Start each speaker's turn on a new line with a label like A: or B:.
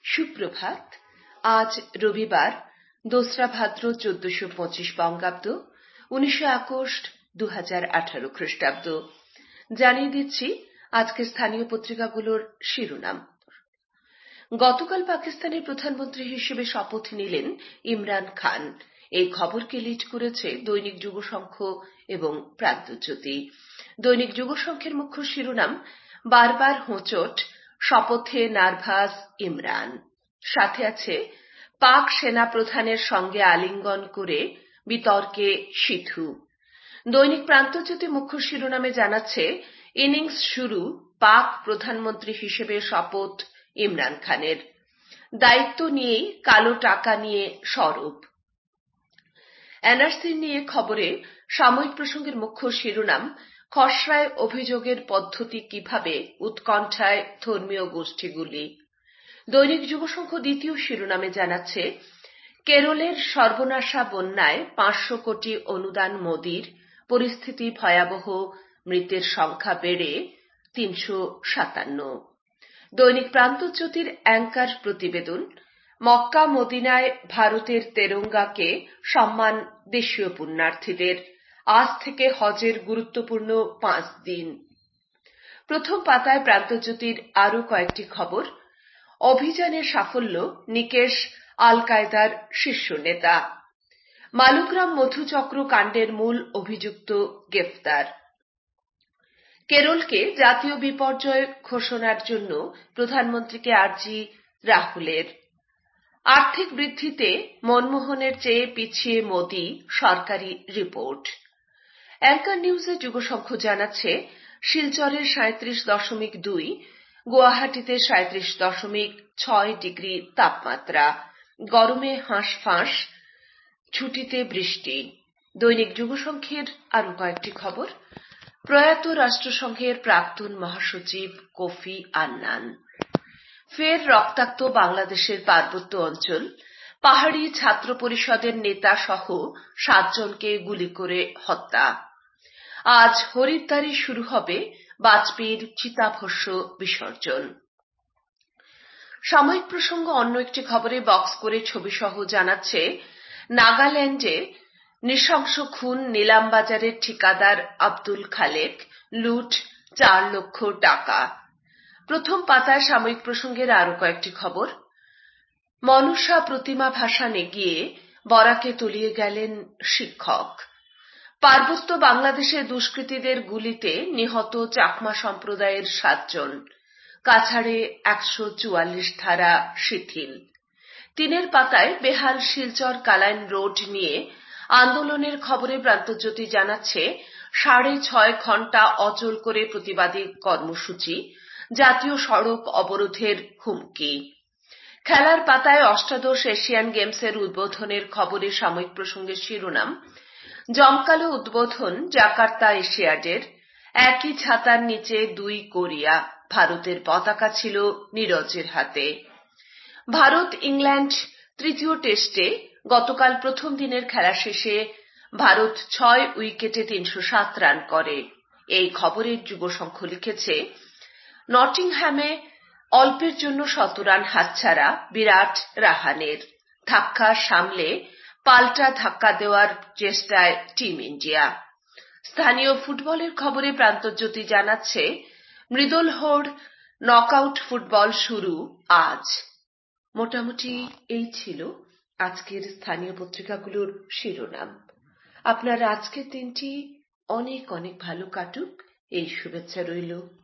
A: সুপ্রভাত। আজ রবিবার 2রা ভাদ্র 1425 বঙ্গাব্দ, 19 আগস্ট 2018 খ্রিস্টাব্দ। জানিয়ে দিচ্ছি আজকের স্থানীয় পত্রিকাগুলোর শিরোনাম। গতকাল পাকিস্তানের প্রধানমন্ত্রী হিসেবে শপথ নিলেন ইমরান খান। এই খবরকে লিড করেছে দৈনিক যুগশঙ্খ এবং প্রান্তজ্যোতি। দৈনিক যুগশঙ্খের মুখ্য শিরোনাম, বারবার হোঁচট, শপথে নার্ভাস ইমরান। সাথে আছে পাক সেনা প্রধানের সঙ্গে আলিঙ্গন করে বিতর্কে সিধু। দৈনিক প্রান্তজ্যোতি মুখ্য শিরোনামে জানাচ্ছে, ইনিংস শুরু, পাক প্রধানমন্ত্রী হিসেবে শপথ ইমরান খানের। দায়িত্ব নিয়েই কালো টাকা নিয়ে সরব। এনআরসি নিয়ে খবরে সাময়িক প্রসঙ্গের মুখ্য শিরোনাম, খসড়ায় অভিযোগের পদ্ধতি কিভাবে, উৎকণ্ঠায় ধর্মীয় গোষ্ঠীগুলি। দৈনিক যুগশঙ্খ দ্বিতীয় শিরোনামে জানাচ্ছে, কেরলের সর্বনাশা বন্যায় 500 কোটি অনুদান মোদির, পরিস্থিতি ভয়াবহ, মৃতের সংখ্যা বেড়ে 357। দৈনিক প্রান্তজ্যোতির অ্যাঙ্কার প্রতিবেদন, মক্কা মদিনায় ভারতের তেরঙ্গাকে সম্মান দেশীয় পুণ্যার্থীদের, আজ থেকে হজের গুরুত্বপূর্ণ 5 দিন। প্রথম পাতায় প্রান্তজ্যোতির আরও কয়েকটি খবর। অভিযানের সাফল্য, নিকেশ আল কায়দার শীর্ষ নেতা। মালুগ্রাম মধুচক্র কাণ্ডের মূল অভিযুক্ত গ্রেফতার। কেরলকে জাতীয় বিপর্যয় ঘোষণার জন্য প্রধানমন্ত্রীকে আর্জি রাহুলের। আর্থিক বৃদ্ধিতে মনমোহনের চেয়ে পিছিয়ে মোদি, সরকারি রিপোর্ট। অ্যাঙ্কার নিউজে যুগশঙ্খ জানাচ্ছে, শিলচরের 37.2, গুয়াহাটিতে 37.6 ডিগ্রি তাপমাত্রা, গরমে হাঁসফাঁস, ছুটিতে বৃষ্টি। দৈনিক যুগশঙ্খের আরও কয়েকটি খবর। প্রয়াত রাষ্ট্রসংঘের প্রাক্তন মহাসচিব কোফি আন্নান। ফের রক্তাক্ত বাংলাদেশের পার্বত্য অঞ্চল, পাহাড়ি ছাত্র পরিষদের নেতা সহ 7 জনকে গুলি করে হত্যা। আজ হরিদ্বারে শুরু হবে বাজপেয়ীর চিতাভস্ম বিসর্জন। সাময়িক প্রসঙ্গ অন্য একটি খবরে বক্স করে ছবি সহ জানাচ্ছে, নাগাল্যান্ডে নৃশংস খুন, নিলামবাজারের ঠিকাদার আব্দুল খালেক, লুট 4 লক্ষ টাকা। প্রথম পাতায় সাময়িক প্রসঙ্গের আরও কয়েকটি খবর। মনসা প্রতিমা ভাসানে গিয়ে বরাকে তলিয়ে গেলেন শিক্ষক। পার্বত্য বাংলাদেশে দুষ্কৃতীদের গুলিতে নিহত চাকমা সম্প্রদায়ের 7 জন। কাছাড়ে 144 ধারা শিথিল। 3 পাতায় বেহাল শিলচর কালাইন রোড নিয়ে আন্দোলনের খবরে প্রান্তজ্যোতি জানাচ্ছে, 6.5 ঘণ্টা অচল করে প্রতিবাদী কর্মসূচি, জাতীয় সড়ক অবরোধের হুমকি। খেলার পাতায় অষ্টাদশ এশিয়ান গেমসের উদ্বোধনের খবরে সাময়িক প্রসঙ্গের শিরোনাম, জমকালো উদ্বোধন জাকার্তা এশিয়াডের, একই ছাতার নিচে 2 কোরিয়া, ভারতের পতাকা ছিল নীরজের হাতে। ভারত ইংল্যান্ড তৃতীয় টেস্টে গতকাল প্রথম দিনের খেলা শেষে ভারত 6 উইকেটে 307 রান করে। এই খবরের যুগশঙ্খ লিখেছে, নটিংহ্যামে অল্পের জন্য 100 রান হাতছাড়া বিরাট রাহানের, ধাক্কা সামলে পাল্টা ধাক্কা দেওয়ার চেষ্টায় টিম ইন্ডিয়া। স্থানীয় ফুটবলের খবরে প্রান্তজ্যোতি জানাচ্ছে, মৃদুলহোড় নকআউট ফুটবল শুরু আজ। মোটামুটি এই ছিল আজকের স্থানীয় পত্রিকাগুলোর শিরোনাম। আপনার আজকের দিনটি অনেক অনেক ভালো কাটুক, এই শুভেচ্ছা রইল।